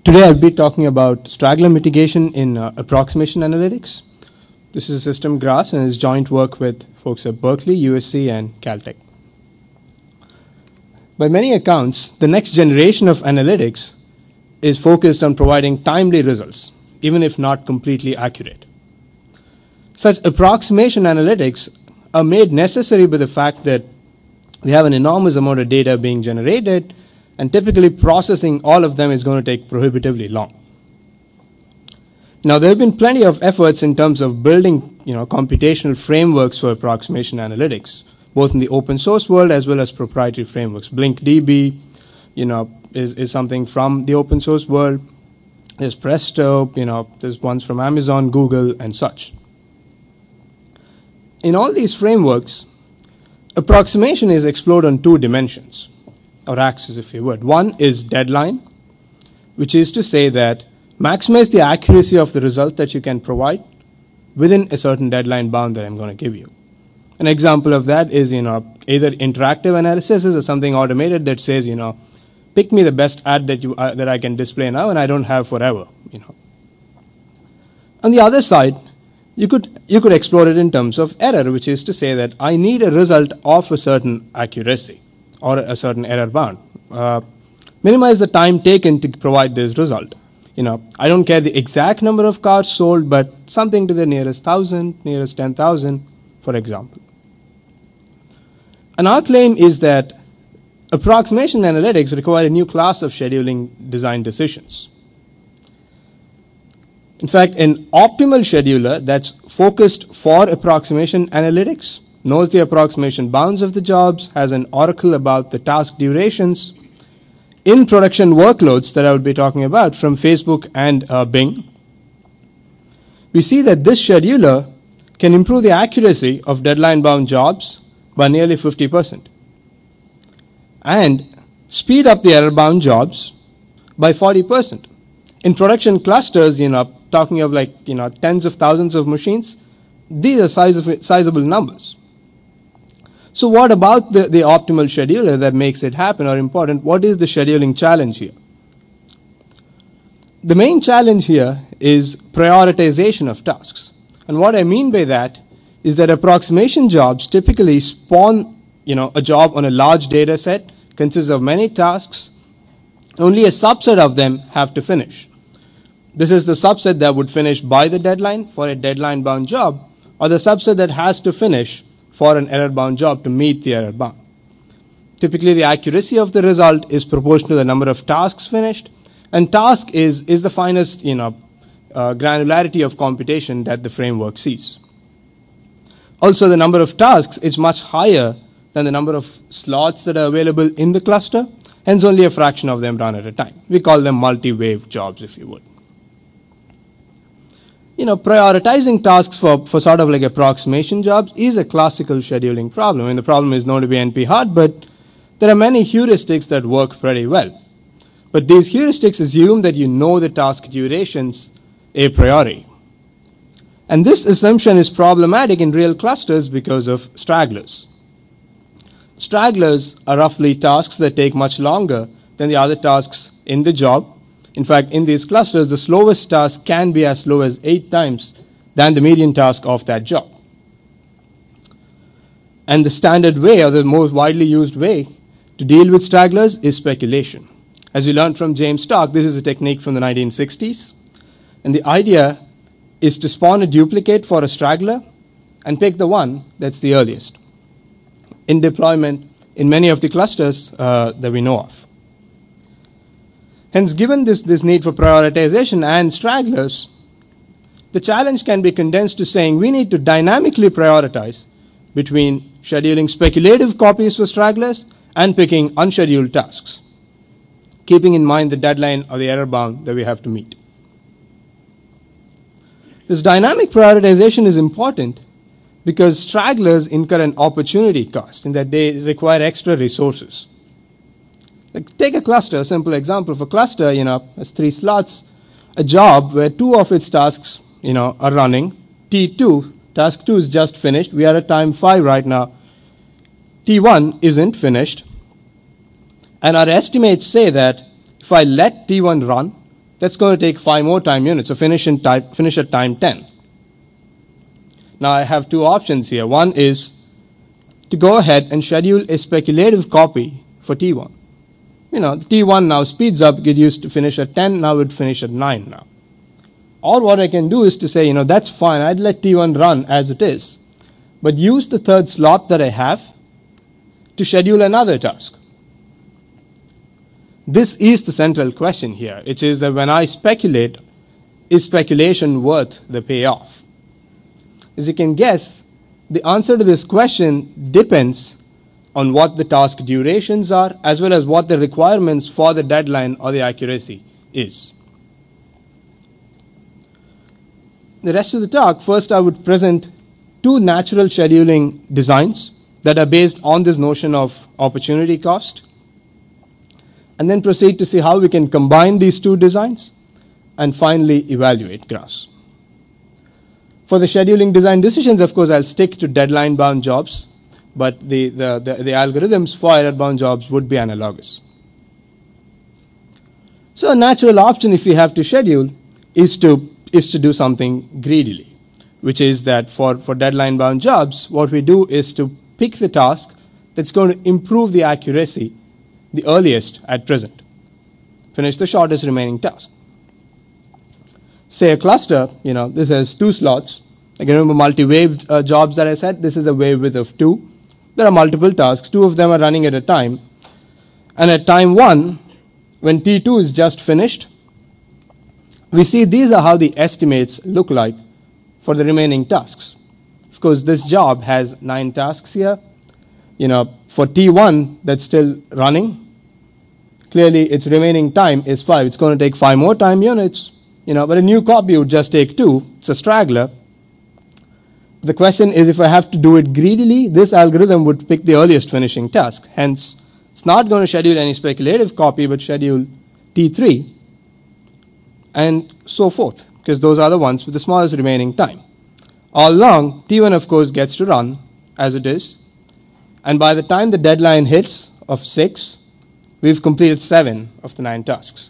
Today I'll be talking about straggler mitigation in approximation analytics. This is a system GRASS and is joint work with folks at Berkeley, USC, and Caltech. By many accounts, the next generation of analytics is focused on providing timely results, even if not completely accurate. Such approximation analytics are made necessary by the fact that we have an enormous amount of data being generated, and typically processing all of them is going to take prohibitively long. Now, there have been plenty of efforts in terms of building computational frameworks for approximation analytics, both in the open source world as well as proprietary frameworks. BlinkDB is something from the open source world. There's Presto, there's ones from Amazon, Google, and such. In all these frameworks, approximation is explored on two dimensions, or axes if you would. One is deadline, which is to say that maximize the accuracy of the result that you can provide within a certain deadline bound that I'm going to give you. An example of that is either interactive analysis or something automated that says pick me the best ad that I can display now and I don't have forever. On the other side, you could explore it in terms of error, which is to say that I need a result of a certain accuracy or a certain error bound. Minimize the time taken to provide this result. I don't care the exact number of cars sold, but something to the nearest 1,000, nearest 10,000, for example. And our claim is that approximation analytics require a new class of scheduling design decisions. In fact, an optimal scheduler that's focused for approximation analytics knows the approximation bounds of the jobs, has an oracle about the task durations. In production workloads that I would be talking about from Facebook and Bing, we see that this scheduler can improve the accuracy of deadline-bound jobs by nearly 50% and speed up the error-bound jobs by 40%. In production clusters, talking of tens of thousands of machines, these are sizable numbers. So what about the optimal scheduler that makes it happen or important? What is the scheduling challenge here? The main challenge here is prioritization of tasks. And what I mean by that is that approximation jobs typically spawn a job on a large data set, consists of many tasks. Only a subset of them have to finish. This is the subset that would finish by the deadline for a deadline-bound job, or the subset that has to finish for an error-bound job to meet the error bound. Typically, the accuracy of the result is proportional to the number of tasks finished, and task is the finest granularity of computation that the framework sees. Also, the number of tasks is much higher than the number of slots that are available in the cluster, hence only a fraction of them run at a time. We call them multi-wave jobs, if you would. Prioritizing tasks for sort of like approximation jobs is a classical scheduling problem. And the problem is known to be NP-hard, but there are many heuristics that work pretty well. But these heuristics assume that you know the task durations a priori. And this assumption is problematic in real clusters because of stragglers. Stragglers are roughly tasks that take much longer than the other tasks in the job. In fact, in these clusters, the slowest task can be as slow as 8 times than the median task of that job. And the standard way, or the most widely used way, to deal with stragglers is speculation. As we learned from James Stark, this is a technique from the 1960s. And the idea is to spawn a duplicate for a straggler and pick the one that's the earliest in deployment in many of the clusters that we know of. Hence, given this need for prioritization and stragglers, the challenge can be condensed to saying we need to dynamically prioritize between scheduling speculative copies for stragglers and picking unscheduled tasks, keeping in mind the deadline or the error bound that we have to meet. This dynamic prioritization is important because stragglers incur an opportunity cost in that they require extra resources. Take a cluster, a simple example. For cluster, has 3 slots, a job where 2 of its tasks, are running. T2, task 2 is just finished. We are at time 5 right now. T1 isn't finished. And our estimates say that if I let T1 run, that's going to take 5 more time units, so finish at time 10. Now I have two options here. One is to go ahead and schedule a speculative copy for T1. The T1 now speeds up. It used to finish at 10, now it would finish at 9 now. Or what I can do is to say, that's fine, I'd let T1 run as it is, but use the third slot that I have to schedule another task. This is the central question here. It is that when I speculate, is speculation worth the payoff? As you can guess, the answer to this question depends on what the task durations are, as well as what the requirements for the deadline or the accuracy is. The rest of the talk, first I would present two natural scheduling designs that are based on this notion of opportunity cost, and then proceed to see how we can combine these two designs, and finally evaluate graphs. For the scheduling design decisions, of course, I'll stick to deadline-bound jobs, but the algorithms for error-bound jobs would be analogous. So a natural option if we have to schedule is to do something greedily, which is that for deadline-bound jobs, what we do is to pick the task that's going to improve the accuracy the earliest at present. Finish the shortest remaining task. Say a cluster, this has 2 slots. Again, remember multi-wave jobs that I said, this is a wave width of 2. There are multiple tasks, 2 of them are running at a time. And at time 1, when T2 is just finished, we see these are how the estimates look like for the remaining tasks. Of course, this job has 9 tasks here. For T1 that's still running, clearly its remaining time is 5. It's going to take 5 more time units, but a new copy would just take 2. It's a straggler. The question is, if I have to do it greedily, this algorithm would pick the earliest finishing task. Hence, it's not going to schedule any speculative copy, but schedule T3 and so forth, because those are the ones with the smallest remaining time. All along, T1, of course, gets to run as it is. And by the time the deadline hits of 6, we've completed 7 of the 9 tasks.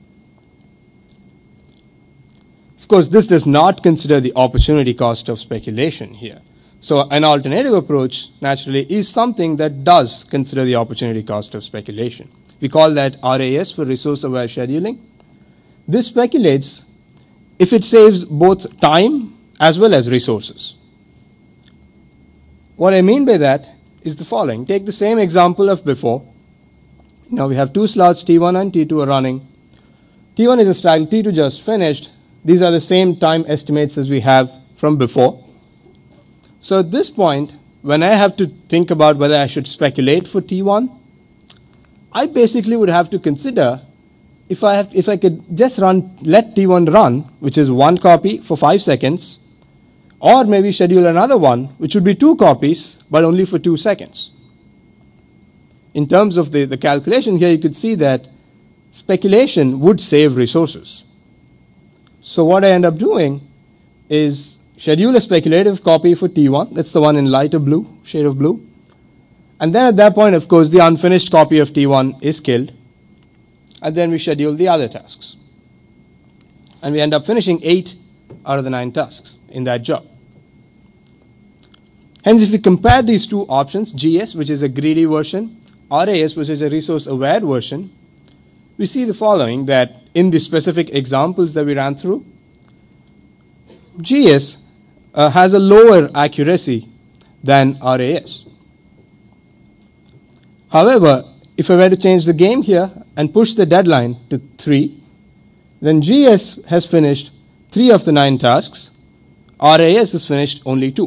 Of course, this does not consider the opportunity cost of speculation here. So an alternative approach, naturally, is something that does consider the opportunity cost of speculation. We call that RAS for resource-aware scheduling. This speculates if it saves both time as well as resources. What I mean by that is the following. Take the same example of before. Now we have 2 slots, T1 and T2 are running. T1 is a straggler, T2 just finished. These are the same time estimates as we have from before. So at this point, when I have to think about whether I should speculate for T1, I basically would have to consider if I could just let T1 run, which is 1 copy for 5 seconds, or maybe schedule another one, which would be 2 copies, but only for 2 seconds. In terms of the calculation here, you could see that speculation would save resources. So what I end up doing is schedule a speculative copy for T1. That's the one in lighter blue, shade of blue. And then at that point, of course, the unfinished copy of T1 is killed. And then we schedule the other tasks. And we end up finishing 8 out of the 9 tasks in that job. Hence, if we compare these two options, GS, which is a greedy version, RAS, which is a resource-aware version, we see the following, that in the specific examples that we ran through, GS has a lower accuracy than RAS. However, if I were to change the game here and push the deadline to 3, then GS has finished 3 of the 9 tasks, RAS has finished only 2.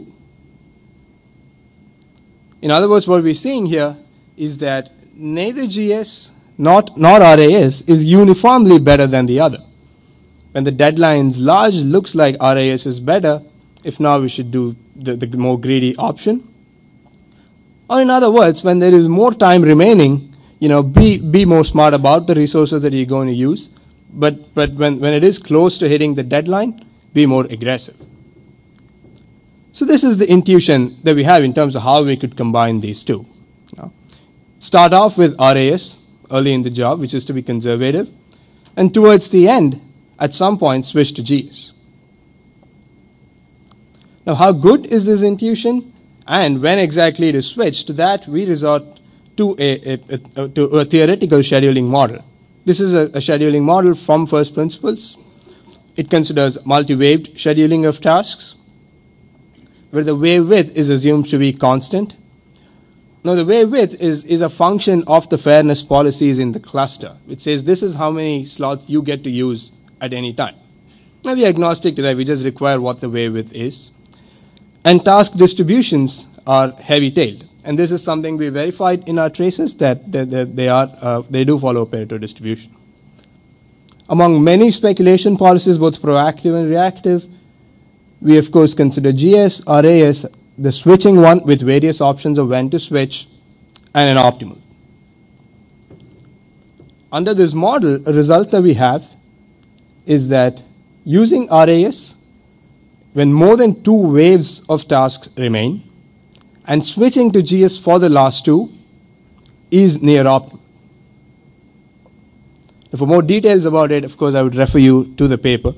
In other words, what we're seeing here is that neither GS nor RAS is uniformly better than the other. When the deadline's large, looks like RAS is better. If not, we should do the more greedy option. Or in other words, when there is more time remaining, be more smart about the resources that you're going to use. But when it is close to hitting the deadline, be more aggressive. So this is the intuition that we have in terms of how we could combine these two. Start off with RAS early in the job, which is to be conservative. And towards the end, at some point switch to GS. Now, how good is this intuition? And when exactly to switch? To that, we resort to a theoretical scheduling model. This is a scheduling model from first principles. It considers multi-waved scheduling of tasks, where the wave width is assumed to be constant. Now, the wave width is a function of the fairness policies in the cluster, which says this is how many slots you get to use at any time. Now, we are agnostic to that. We just require what the wave width is. And task distributions are heavy-tailed. And this is something we verified in our traces that they do follow Pareto distribution. Among many speculation policies, both proactive and reactive, we of course consider GS, RAS, the switching one with various options of when to switch, and an optimal. Under this model, a result that we have is that using RAS, when more than 2 waves of tasks remain, and switching to GS for the last 2 is near optimal. For more details about it, of course, I would refer you to the paper.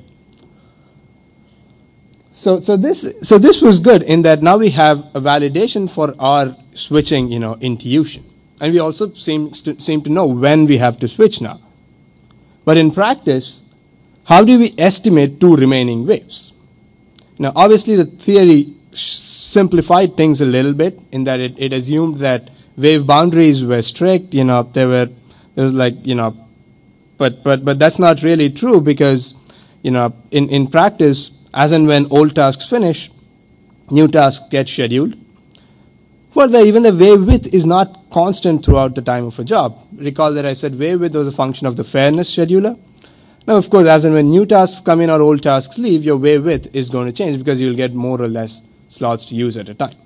So this was good in that now we have a validation for our switching, intuition, and we also seem to know when we have to switch now. But in practice, how do we estimate 2 remaining waves? Now, obviously, the theory simplified things a little bit in that it assumed that wave boundaries were strict. There was like but that's not really true because in practice, as and when old tasks finish, new tasks get scheduled. Further, even the wave width is not constant throughout the time of a job. Recall that I said wave width was a function of the fairness scheduler. Now, of course, as and when new tasks come in or old tasks leave, your wave width is going to change because you'll get more or less slots to use at a time.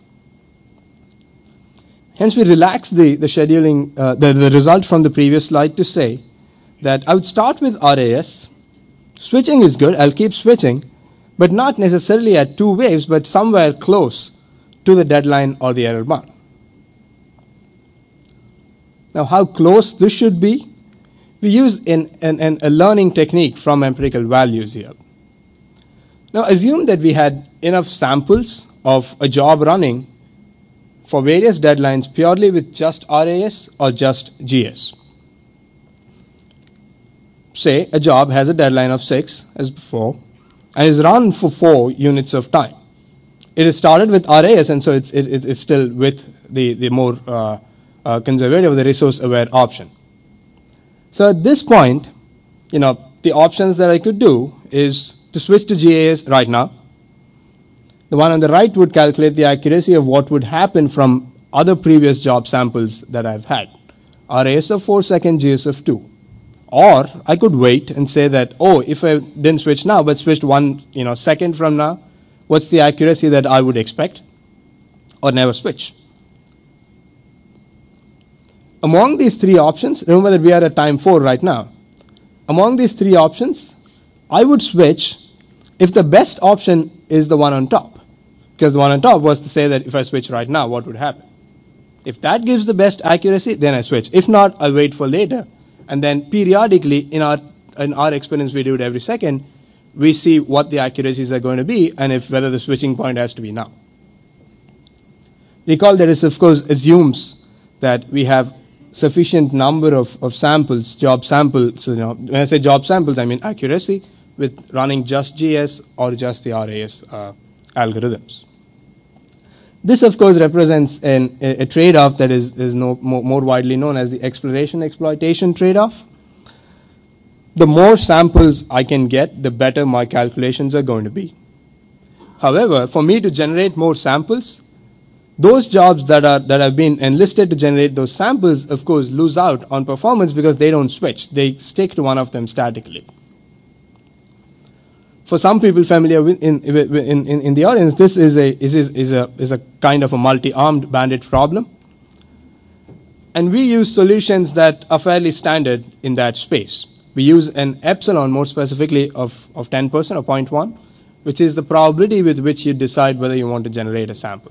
Hence, we relax the scheduling, the result from the previous slide to say that I would start with RAS. Switching is good. I'll keep switching, but not necessarily at 2 waves, but somewhere close to the deadline or the error bound. Now, how close this should be? We use a learning technique from empirical values here. Now, assume that we had enough samples of a job running for various deadlines purely with just RAS or just GS. Say a job has a deadline of 6 as before and is run for 4 units of time. It is started with RAS, and so it's still with the more conservative, the resource-aware option. So at this point, the options that I could do is to switch to GAS right now. The one on the right would calculate the accuracy of what would happen from other previous job samples that I've had. RAS of 4 seconds, GS of 2. Or I could wait and say that, if I didn't switch now, but switched 1 second from now, what's the accuracy that I would expect? Or never switch. Among these 3 options, remember that we are at time 4 right now. Among these 3 options, I would switch if the best option is the one on top. Because the one on top was to say that if I switch right now, what would happen? If that gives the best accuracy, then I switch. If not, I wait for later. And then periodically, in our experience, we do it every second, we see what the accuracies are going to be and whether the switching point has to be now. Recall that this, of course, assumes that we have sufficient number of samples, job samples. When I say job samples, I mean accuracy with running just GS or just the RAS algorithms. This, of course, represents a trade-off that is more widely known as the exploration-exploitation trade-off. The more samples I can get, the better my calculations are going to be. However, for me to generate more samples, those jobs that have been enlisted to generate those samples, of course, lose out on performance because they don't switch. They stick to one of them statically. For some people familiar in the audience, this is a kind of a multi-armed bandit problem. And we use solutions that are fairly standard in that space. We use an epsilon, more specifically of 10% or 0.1, which is the probability with which you decide whether you want to generate a sample.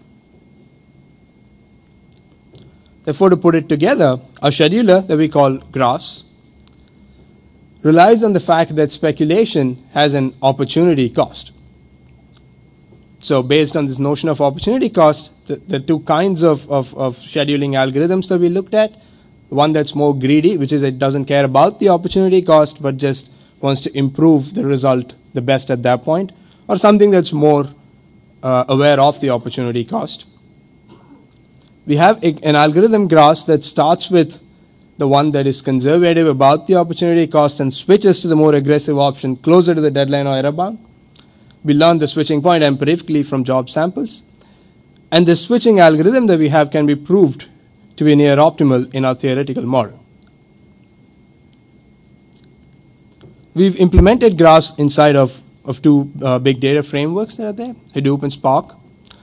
Therefore, to put it together, our scheduler that we call GRAS relies on the fact that speculation has an opportunity cost. So based on this notion of opportunity cost, the two kinds of scheduling algorithms that we looked at, one that's more greedy, which is it doesn't care about the opportunity cost, but just wants to improve the result the best at that point, or something that's more aware of the opportunity cost. We have an algorithm GRAS that starts with the one that is conservative about the opportunity cost and switches to the more aggressive option closer to the deadline or error bound. We learn the switching point empirically from job samples. And the switching algorithm that we have can be proved to be near optimal in our theoretical model. We've implemented GRAS inside of two big data frameworks that are there, Hadoop and Spark.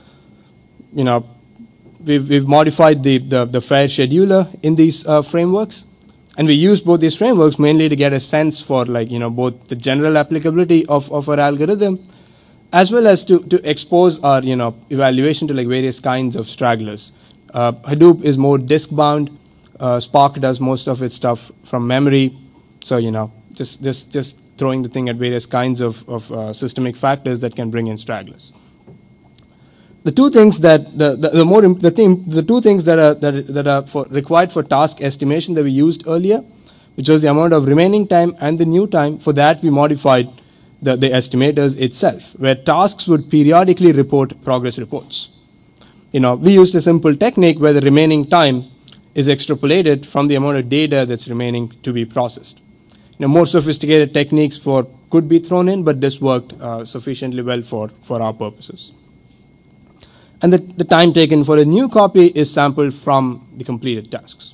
We've modified the FAIR scheduler in these frameworks, and we use both these frameworks mainly to get a sense for both the general applicability of our algorithm, as well as to expose our evaluation to various kinds of stragglers. Hadoop is more disk bound. Spark does most of its stuff from memory, so just throwing the thing at various kinds of systemic factors that can bring in stragglers. The two things that the two things that are required for task estimation that we used earlier, which was the amount of remaining time and the new time. For that, we modified the estimators itself, where tasks would periodically report progress reports. We used a simple technique where the remaining time is extrapolated from the amount of data that's remaining to be processed. More sophisticated techniques could be thrown in, but this worked sufficiently well for our purposes. And the time taken for a new copy is sampled from the completed tasks.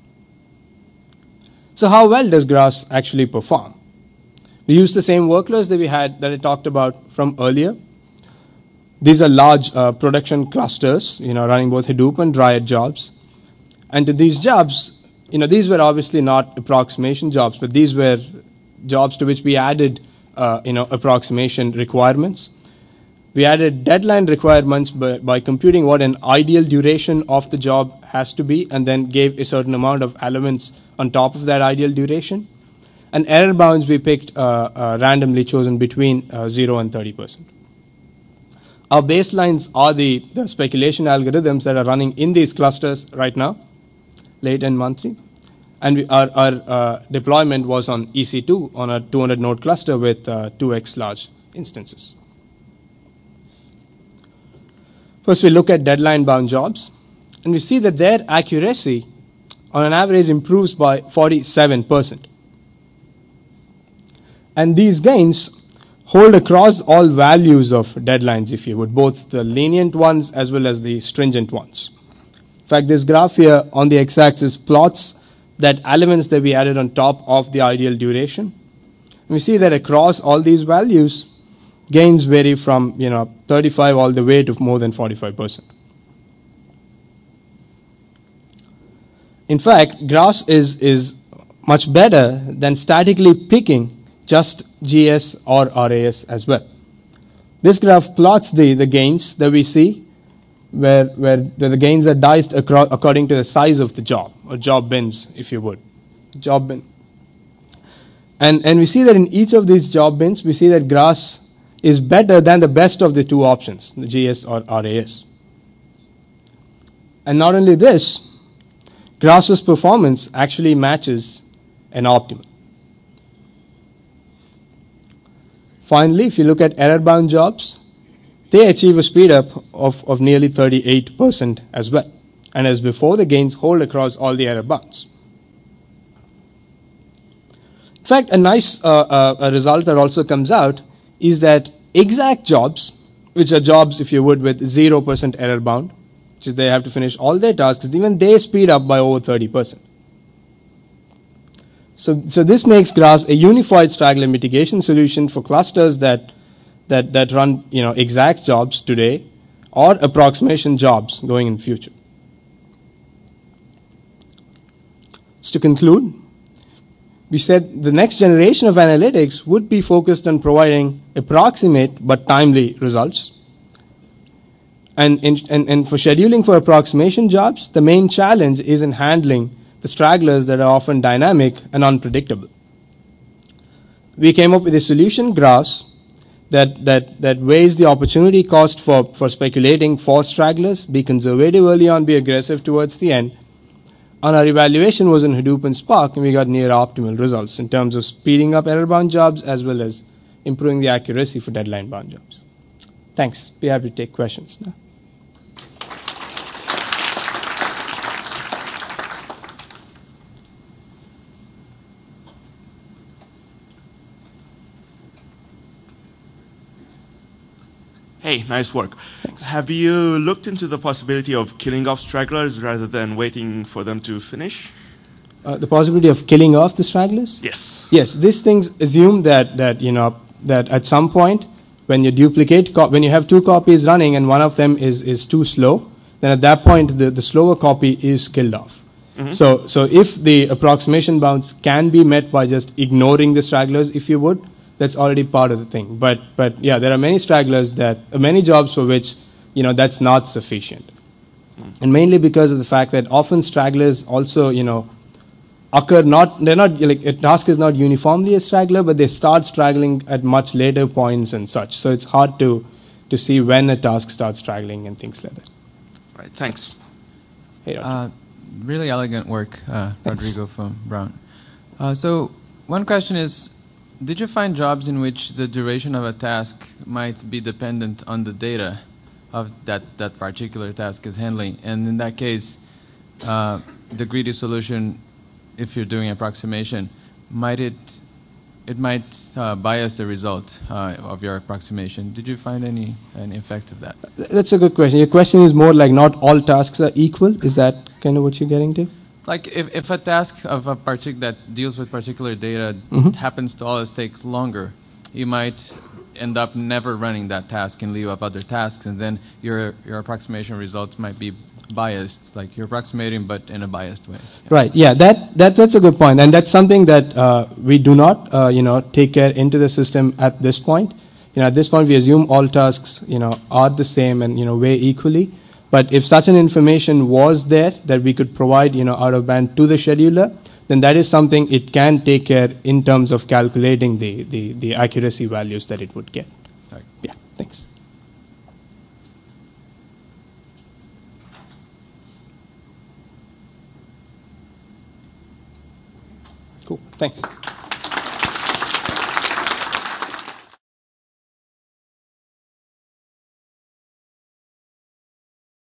So how well does GRAS actually perform? We use the same workloads that I talked about from earlier. These are large production clusters, running both Hadoop and Dryad jobs. And to these jobs, these were obviously not approximation jobs, but these were jobs to which we added, approximation requirements. We added deadline requirements by computing what an ideal duration of the job has to be, and then gave a certain amount of elements on top of that ideal duration. And error bounds we picked randomly chosen between 0 and 30%. Our baselines are the speculation algorithms that are running in these clusters right now, late and monthly. And our deployment was on EC2 on a 200 node cluster with 2x large instances. First, we look at deadline bound jobs, and we see that their accuracy on an average improves by 47%. And these gains hold across all values of deadlines, if you would, both the lenient ones as well as the stringent ones. In fact, this graph here on the x-axis plots that elements that we added on top of the ideal duration. And we see that across all these values, gains vary from 35 all the way to more than 45%. In fact, GRAS is much better than statically picking just GS or RAS as well. This graph plots the gains that we see, where the gains are diced according to the size of the job, or job bins, if you would. Job bin. And we see that in each of these job bins, we see that GRAS is better than the best of the two options, the GS or RAS. And not only this, GRAS's performance actually matches an optimal. Finally, if you look at error-bound jobs, they achieve a speed up of nearly 38% as well. And as before, the gains hold across all the error bounds. In fact, a nice a result that also comes out is that exact jobs, which are jobs, if you would, with 0% error bound, which is they have to finish all their tasks, even they speed up by over 30%. So this makes GRAS a unified straggler mitigation solution for clusters that run exact jobs today or approximation jobs going in the future. So to conclude, we said the next generation of analytics would be focused on providing approximate but timely results. And for scheduling for approximation jobs, the main challenge is in handling the stragglers that are often dynamic and unpredictable. we came up with a solution graphs that weighs the opportunity cost for speculating for stragglers, be conservative early on, be aggressive towards the end. And our evaluation was in Hadoop and Spark, and we got near optimal results in terms of speeding up error-bound jobs as well as improving the accuracy for deadline-bound jobs. Thanks. Be happy to take questions now. Hey, nice work. Thanks. Have you looked into the possibility of killing off stragglers rather than waiting for them to finish? The possibility of killing off the stragglers? Yes. Yes, these things assume that at some point when you when you have two copies running and one of them is too slow, then at that point the slower copy is killed off. Mm-hmm. So if the approximation bounds can be met by just ignoring the stragglers, if you would, that's already part of the thing. But yeah, there are many stragglers many jobs for which that's not sufficient, and mainly because of the fact that often stragglers also occur a task is not uniformly a straggler, but they start straggling at much later points and such. So it's hard to see when a task starts straggling and things like that. Right. Thanks. Hey, really elegant work, Rodrigo from Brown. So one question is, did you find jobs in which the duration of a task might be dependent on the data of that particular task is handling? And in that case, the greedy solution, if you're doing approximation, might bias the result of your approximation? Did you find any effect of that? That's a good question. Your question is more like not all tasks are equal. Is that kind of what you're getting to? Like if a task of a that deals with particular data happens to always take longer, you might end up never running that task in lieu of other tasks, and then your approximation results might be biased, like you're approximating but in a biased way. Yeah. Right. Yeah. That's a good point, and that's something that we do not take care into the system at this point. At this point, we assume all tasks are the same and weigh equally. But if such an information was there that we could provide, out of band to the scheduler, then that is something it can take care in terms of calculating the accuracy values that it would get. Right. Yeah, thanks. Cool, thanks.